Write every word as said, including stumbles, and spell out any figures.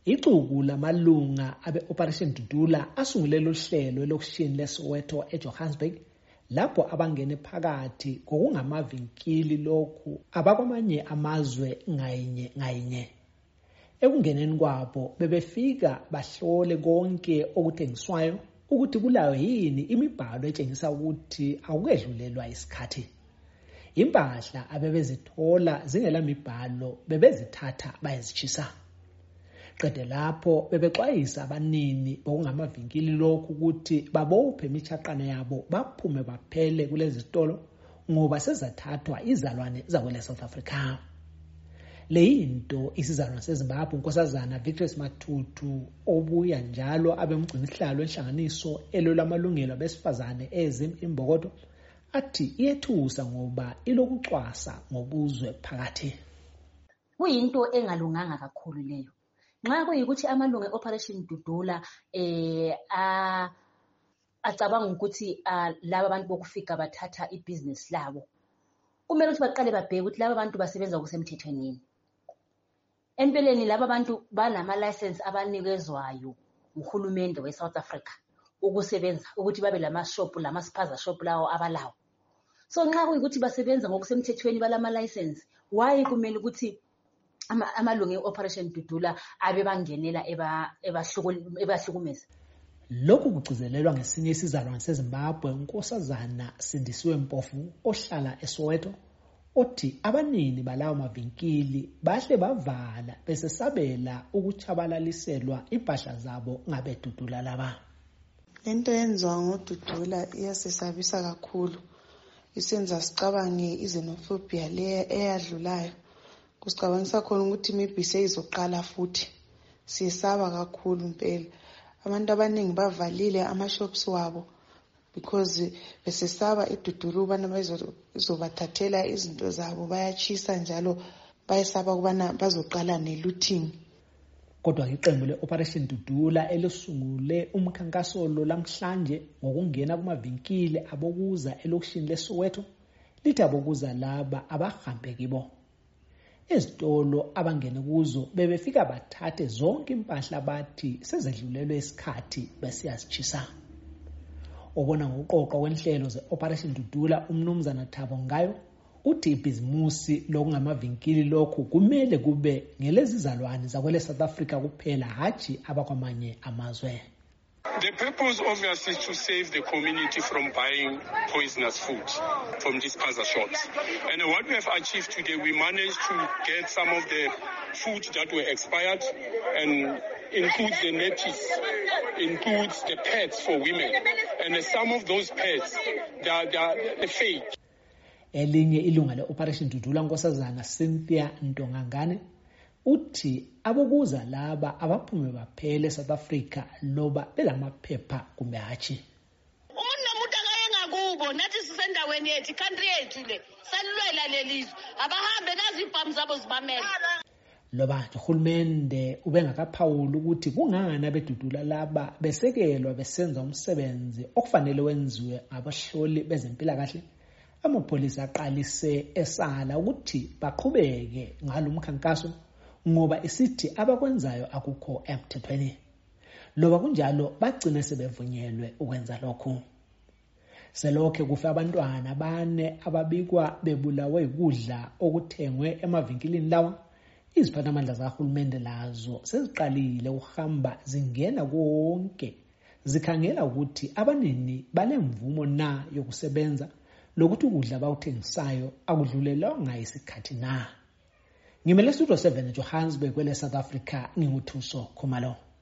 Ixuku lamalunga abe-Operation Dudula asungulele uhlelo elokishini leSoweto eJohannesburg lapho abangene phakathi ngokungamavinkili lokhu abakwamanye amazwe ngayinye ngayinye. Ekungeneni kwabo bebefika bahlole konke okuthengiswayo ukuthi kulayo yini imibhalo etshengisa ukuthi akukedlulelwa isikhathi. Impahla abebezithola zingela mibhalo bebezithatha bayezitshisa. Qede lapho bebexwayisa abanini bokungamavinkili lokhu ukuthi babophe imithaqane yabo baphume baphele kulezi zitolo ngoba sezathathwa izalwane zakwele South Africa. Leyinto isizalwane seZimbabwe unkosazana Victory Matutu obuya njalo abemgcinisihlalo enhlanganiso elwela amalungelo abesifazane ezim imbokodo athi iyethusa ngoba ilokucwasa ngobuzwe phakathi. Kuyinto engalunganga kakhulu leyo. Nxa kuyikuthi amalunga e-Operation Dudula eh a acabanga ukuthi laba abantu bokufika bathatha ibusiness labo, kumele ukuthi baqale babheke ukuthi laba abantu basebenza ngokusemthethweni. Empeleni laba bantu banama license abanikezwayo uhulumende weSouth Africa ukusebenza ukuthi babe lama shop lama spaza shop lawo abalawo. So nxa kuyikuthi basebenza ngokusemthethweni balama license, why kumele ukuthi amalunga e-Operation Dudula abe bangenela eba ebahlukumeza? Lokhu kugcizelelwa ngesinye isizalwane seZimbabwe unkosazana Sindisiwe Mpofu ohlala eSoweto othi abanini balawo mavinkili bahle bavala besesabela ukuchabalaliselwa impahla zabo ngabedudula laba. Lento yenziwa ngoDudula iyasesabisa kakhulu, isenza sicabange izenophobia le eyadlulayo. Kusicabangisa khona ukuthi maybe seyizoqala futhi. Siyesaba kakhulu impela. Abantu abaningi bavalile ama-shops wabo because besesaba eDudula ubana bazobathathela izinto zabo, bayachisa njalo bayesaba ukubana bazoqala ne-looting. Kodwa iqembu le-Operation Dudula elisungule umkhankaso lo lamhlanje ngokungena kumavinkili abokuza elokishini leSoweto lithi abokuza laba abahambe kibo. Ezitolo abangene kuzo bebefika bathathe zonke impahla bathi sezedlulelwe isikhathi besiyazitshisa. Obona ngoqoqo kwenhlelo ze-Operation Dudula umnumzana Thabo Ngayo uthi ibhizimusi lokungamavinkili lokhu kumele kube ngelezizalwane zakwele South Africa kuphela haji abakwamanye amazwe. The purpose obviously is to save the community from buying poisonous food from these spaza shops. And what we have achieved today, we managed to get some of the food that were expired and includes the nappies, includes the pads for women. And some of those pads, they are, they are the fake. Elinye ilunga le-Operation Dudula nkosazana Cynthia Ntongangane uthi abokuza laba abaphume baphele South Africa loba belamaphepha kumbe hachi. Umuntu akayengakubo nathi sisendaweni yethu country yethu le salwela lelizwe abahambe nazibhamu zabo zibamela. Loba uhulumende ubengakaphawula ukuthi kungana bedudula laba besekelwa besenza umsebenzi okufanele wenziwe abahloli bezempilakahle. Amapholisa aqalise esala ukuthi baqhubeke ngalomkhankaso ngoba isithi abakwenzayo akukho emthethweni. Loba kunjalo bagcina sebevunyelwe ukwenza lokho. Selokhe kufe abantwana abane ababikwa bebulawe ukudla okuthengwe emavinkilini lawa. Iziphathamandla zahulumende lazo seziqalile ukuhamba zingena konke zikhangela ukuthi abanini balemvumo na yokusebenza lokuthi ukudla bawuthengisayo akudlulelwanga isikhathi na. Ngimele Studio seven eJohannesburg kwele South Africa nginguthuso Khumalo.